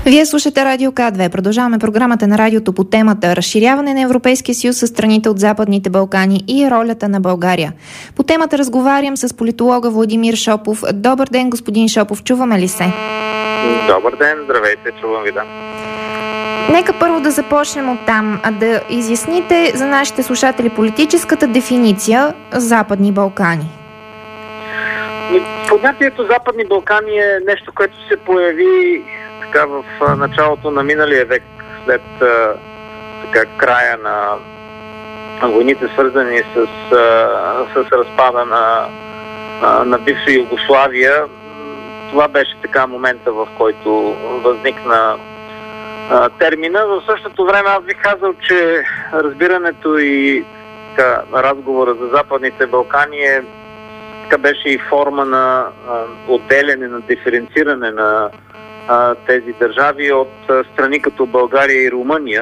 Вие слушате Радио К2. Продължаваме програмата на радиото по темата разширяване на Европейския съюз с страните от Западните Балкани и ролята на България. По темата разговарям с политолога Владимир Шопов. Добър ден, господин Шопов, чуваме ли се? Добър ден, здравейте, чувам ви, да. Нека първо да започнем от там, да изясните за нашите слушатели политическата дефиниция Западни Балкани. Понятието Западни Балкани е нещо, което се появи така в началото на миналия век, след края на войните, свързани с разпада на бивша Югославия. Това беше така момента, в който възникна термина. В същото време аз бих казал, че разбирането и разговора за Западните Балкани беше и форма на отделяне, на диференциране на тези държави от страни като България и Румъния,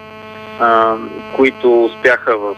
които успяха в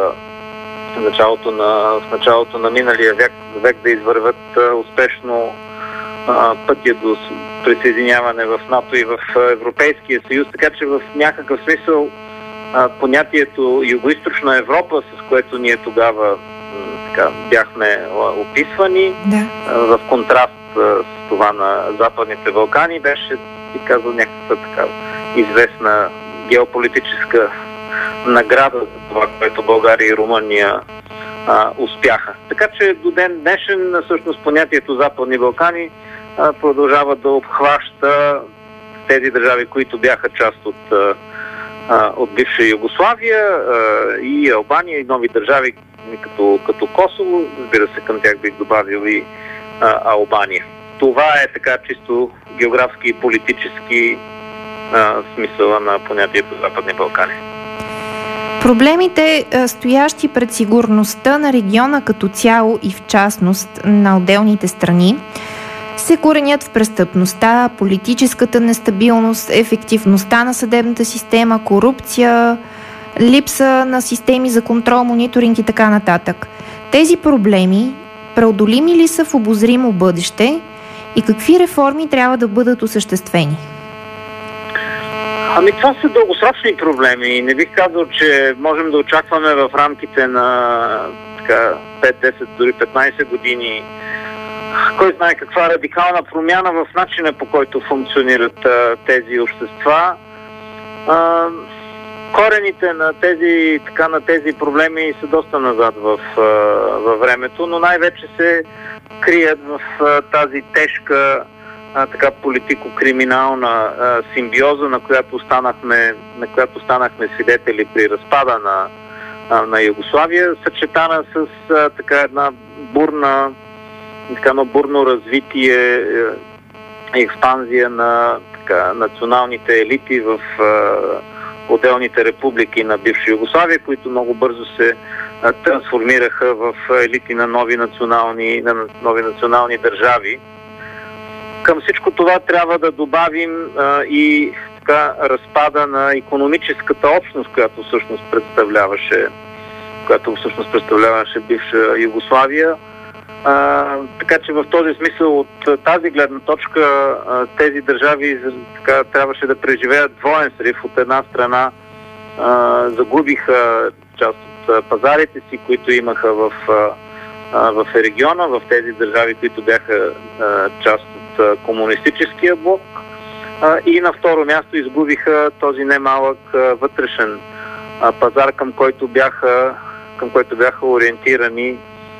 началото на миналия век да извървят успешно пътя до присъединяване в НАТО и в Европейския съюз. Така че в някакъв смисъл понятието Югоизточна Европа, с което ние тогава бяхме описвани, в контраст с това на Западните Балкани, беше, би казал, някаква така известна геополитическа награда за това, което България и Румъния успяха. Така че до ден днешен всъщност понятието Западни Балкани продължава да обхваща тези държави, които бяха част от бивша Югославия, и Албания, и нови държави като Косово. Разбира се, към тях бих добавил и Албания. Това е така чисто географски и политически смисъла на понятието Западни Балкани. Проблемите, стоящи пред сигурността на региона като цяло и в частност на отделните страни, се коренят в престъпността, политическата нестабилност, ефективността на съдебната система, корупция, липса на системи за контрол, мониторинг и така нататък. Тези проблеми преодолими ли са в обозримо бъдеще и какви реформи трябва да бъдат осъществени? Това са дългосрочни проблеми. Не бих казал, че можем да очакваме в рамките на 5, 10, дори 15 години кой знае каква радикална промяна в начина, по който функционират тези общества. Корените на тези проблеми са доста назад във времето, но най-вече се крият в тази тежка политико-криминална симбиоза, на която станахме свидетели при разпада на Югославия, съчетана с едно бурно развитие и експанзия на националните елити в отделните републики на бивша Югославия, които много бързо се трансформираха в елити на нови национални държави. Към всичко това трябва да добавим и разпада на икономическата общност, която всъщност представляваше бивша Югославия. Така че в този смисъл, от тази гледна точка, тези държави трябваше да преживеят двоен срив. От една страна загубиха част от пазарите си, които имаха в региона, в тези държави, които бяха част от комунистическия блок, и на второ място изгубиха този немалък вътрешен пазар, към който бяха ориентирани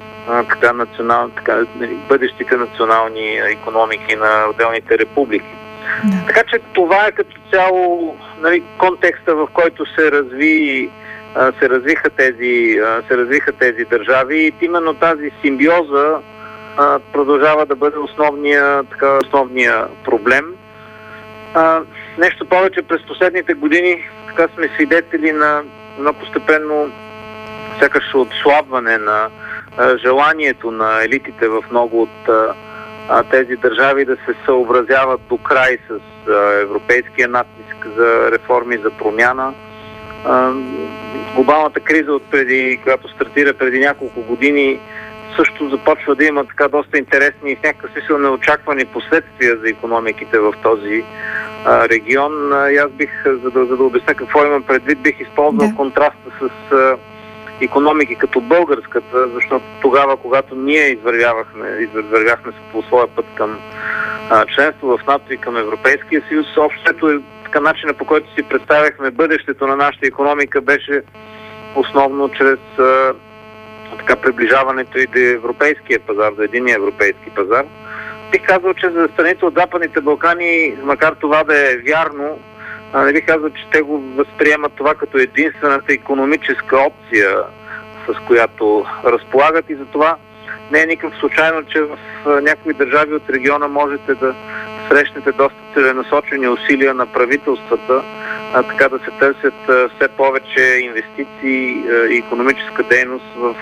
бъдещите национални икономики на отделните републики. Да. Така че това е като цяло контекста, в който се развиха тези държави, и именно тази симбиоза продължава да бъде основния проблем. Нещо повече, през последните години сме свидетели на едно постепенно сякаш отслабване на желанието на елитите в много от тези държави да се съобразяват до край с европейския натиск за реформи, за промяна. Глобалната криза която стартира преди няколко години, също започва да има доста интересни и в някакъв смисъл неочаквани последствия за икономиките в регион. И аз бих, за да обясня какво имам предвид, бих използвал контраста с икономики като българската, защото тогава, когато ние извървяхме по своя път към членство в НАТО и към Европейския съюз, общото е така начина, по който си представяхме бъдещето на нашата икономика, беше основно чрез така приближаването и до европейския пазар, до единния европейски пазар. Бих казал, че за страните от Западните Балкани, макар това да е вярно, не бих казал, че те го възприемат това като единствената икономическа опция, с която разполагат, и затова не е никак случайно, че в някои държави от региона можете да срещнете доста целенасочени усилия на правителствата, така да се търсят все повече инвестиции и икономическа дейност в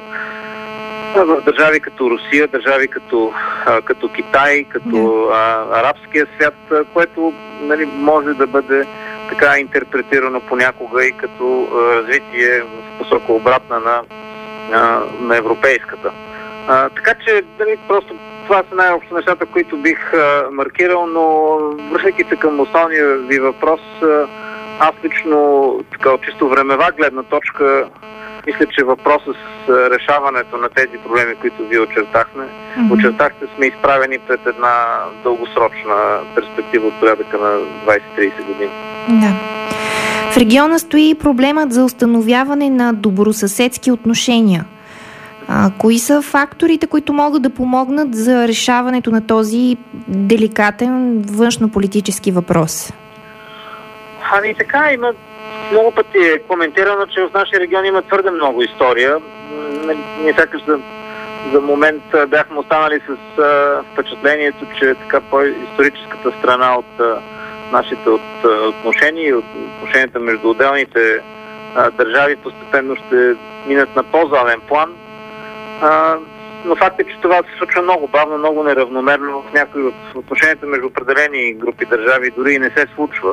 държави като Русия, държави като Китай, като арабския свят, което може да бъде така интерпретирано понякога и като развитие в посока обратна на европейската. Така че просто това са най-общо нещата, които бих маркирал, но връщайки се към основния ви въпрос, аз лично така от чисто времева гледна точка мисля, че въпросът с решаването на тези проблеми, които вие очертахте, сме изправени пред една дългосрочна перспектива от порядъка на 20-30 години. Да. В региона стои проблемът за установяване на добросъседски отношения. Кои са факторите, които могат да помогнат за решаването на този деликатен външнополитически въпрос? Така, има много пъти е коментирано, че в нашия регион има твърде много история. Ние сякаш за момент бяхме останали с впечатлението, че така по-историческата страна от нашите отношения и отношенията между отделните държави постепенно ще минат на по-заден план. Но факт е, че това се случва много бавно, много неравномерно. В някои от отношенията между определени групи държави дори и не се случва.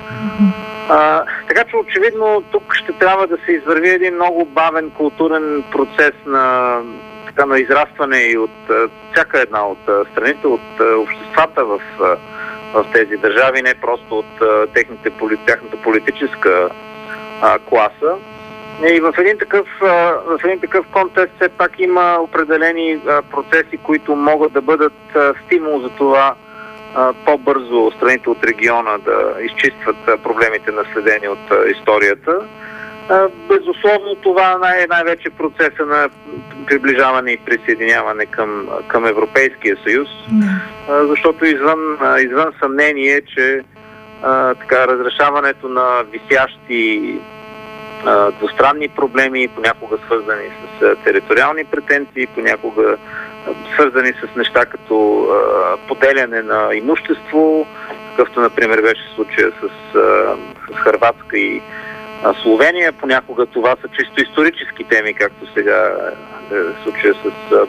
Така че очевидно тук ще трябва да се извърви един много бавен културен процес на израстване и от всяка една от страните, от обществата в тези държави, не просто от тяхната политическа класа. И в един такъв контекст все пак има определени процеси, които могат да бъдат стимул за това по-бързо страните от региона да изчистват проблемите, наследени от историята. Безусловно това най-вече процеса на приближаване и присъединяване към Европейския съюз, защото извън съмнение, че разрешаването на висящи двустранни проблеми, понякога свързани с териториални претенции, понякога свързани с неща като поделяне на имущество, какъвто, например, беше случая с Хърватска и Словения. Понякога това са чисто исторически теми, както сега случая с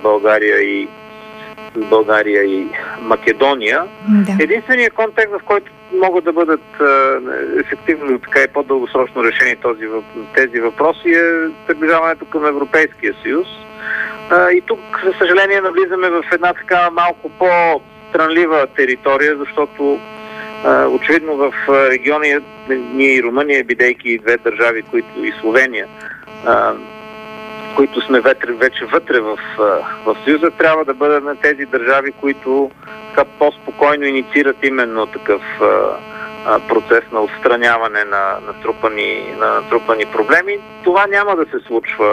България и Македония. Да. Единственият контекст, в който могат да бъдат ефективно така и по-дългосрочно решени тези въпроси, е приближаването към Европейския съюз. И тук, за съжаление, навлизаме в една така малко по-странлива територия, защото очевидно в региона ние и Румъния, бидейки две държави, които и Словения, които сме вече вътре в Съюза, трябва да бъдат на тези държави, които така по-спокойно инициират именно такъв процес на отстраняване на натрупани проблеми. Това няма да се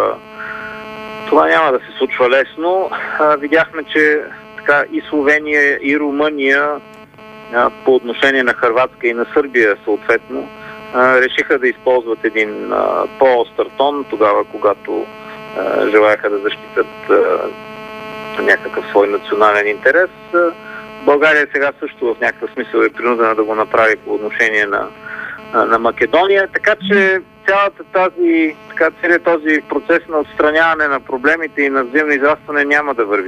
случва лесно. Видяхме, че така и Словения, и Румъния по отношение на Хърватска и на Сърбия съответно решиха да използват един по-остър тон тогава, когато желаяха да защитят някакъв свой национален интерес. България сега също в някакъв смисъл е принудена да го направи по отношение на Македония, така че целият този процес на отстраняване на проблемите и на взаимно израстване няма да върви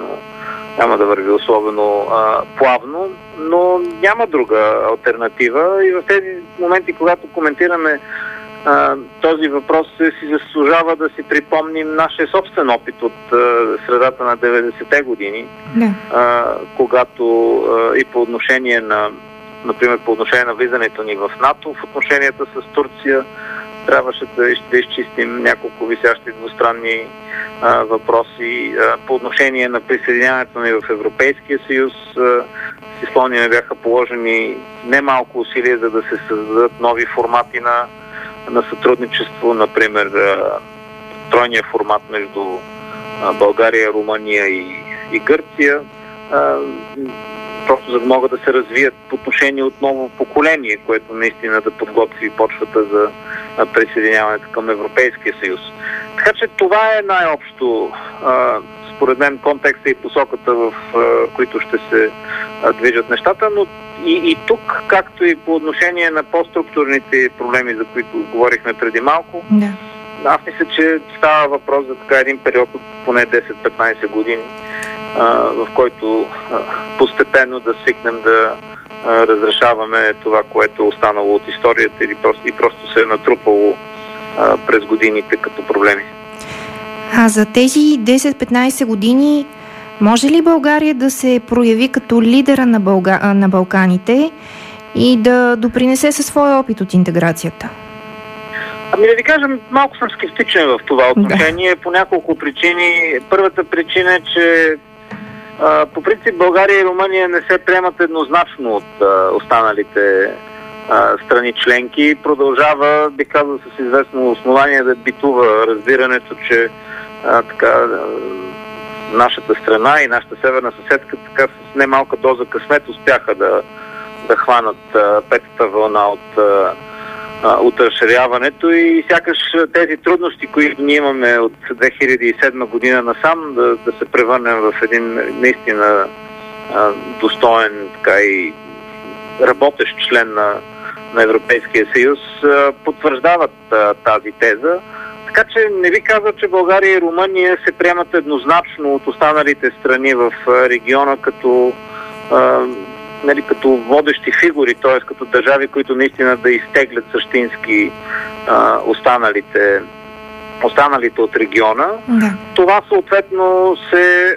особено плавно, но няма друга алтернатива и в тези моменти, когато коментираме този въпрос, си заслужава да си припомним нашия собствен опит от средата на 90-те години, когато и по отношение на например, по отношение на влизането ни в НАТО, в отношенията с Турция. Трябваше да изчистим няколко висящи двустранни въпроси. По отношение на присъединяването ни в Европейския съюз, си спомняме, бяха положени немалко усилия, за да се създадат нови формати на сътрудничество, например тройния формат между България, Румъния и Гърция, просто за да могат да се развият отношения от ново поколение, което наистина да подготви почвата за присъединяването към Европейския съюз. Така че това е най-общо, според мен, контекста и посоката, в които ще се движат нещата, но и тук, както и по отношение на по-структурните проблеми, за които говорихме преди малко, аз мисля, че става въпрос за така един период от поне 10-15 години, в който постепенно да свикнем да разрешаваме това, което е останало от историята и просто се е натрупало през годините като проблеми. А за тези 10-15 години може ли България да се прояви като лидера на Балканите и да допринесе със своя опит от интеграцията? Ами да ви кажем, малко съм скептичен в това отношение по няколко причини. Първата причина е, че по принцип България и Румъния не се приемат еднозначно от останалите страни членки. Продължава, бих казал, с известно основание да битува разбирането, че нашата страна и нашата северна съседка така с немалка доза късмет успяха да хванат петата вълна от разширяването и сякаш тези трудности, които ние имаме от 2007 година насам, да се превърнем в един наистина достоен и работещ член на Европейския съюз, потвърждават тази теза. Така че не ви казва, че България и Румъния се приемат еднозначно от останалите страни в региона като водещи фигури, т.е. като държави, които наистина да изтеглят същински останалите от региона. Да. Това съответно се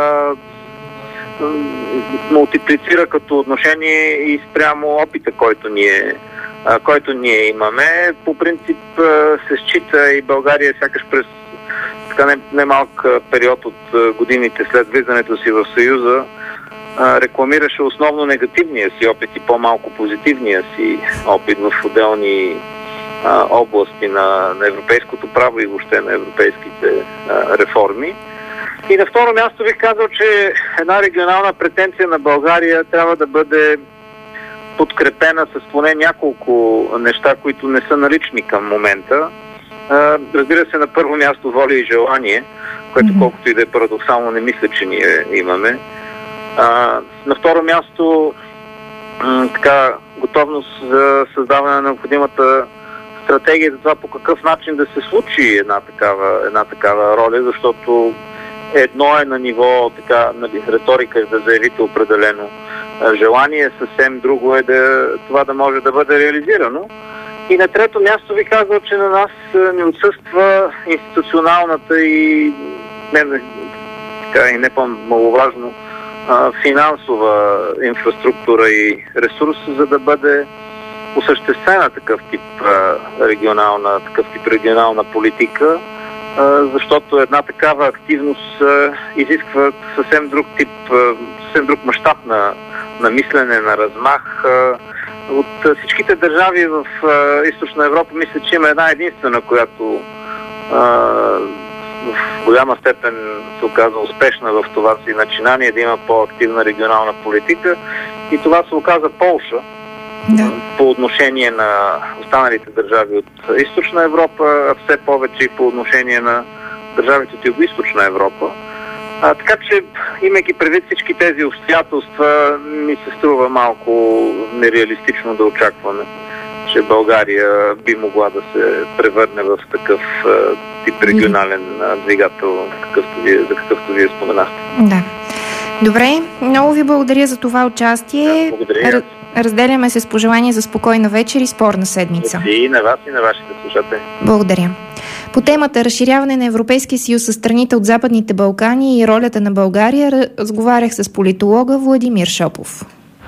мултиплицира като отношение и спрямо опита, който ние имаме. По принцип се счита и България сякаш през немалък период от годините след влизането си в Съюза рекламираше основно негативния си опит и по-малко позитивния си опит в отделни области на европейското право и въобще на европейските реформи. И на второ място бих казал, че една регионална претенция на България трябва да бъде подкрепена с поне няколко неща, които не са налични към момента. Разбира се, на първо място воля и желание, което колкото и да е парадоксално, не мисля, че ние имаме. На второ място готовност за създаване на необходимата стратегия за това по какъв начин да се случи една такава роля, защото едно е на ниво риторика да заявите определено желание, съвсем друго е това да може да бъде реализирано. И на трето място ви казвам, че на нас не отсъства институционалната и не по-маловажно финансова инфраструктура и ресурс, за да бъде осъществена такъв тип регионална политика, защото една такава активност изисква съвсем друг мащаб на мислене, на размах. От всичките държави в Източна Европа мисля, че има една единствена, която в голяма степен се оказа успешна в това си начинание да има по-активна регионална политика, и това се оказа Полша. Да. По отношение на останалите държави от Източна Европа, а все повече и по отношение на държавите от Югоизточна Европа. Така че, имайки предвид всички тези обстоятелства, ми се струва малко нереалистично да очакваме, че България би могла да се превърне в такъв тип регионален двигател, за какъвто вие споменахте. Да. Добре, много ви благодаря за това участие. Да, благодаря. Разделяме се с пожелания за спокойна вечер и спорна седмица. И на вас, и на вашите слушатели. Благодаря. По темата разширяване на Европейския съюз със страните от Западните Балкани и ролята на България разговарях с политолога Владимир Шопов.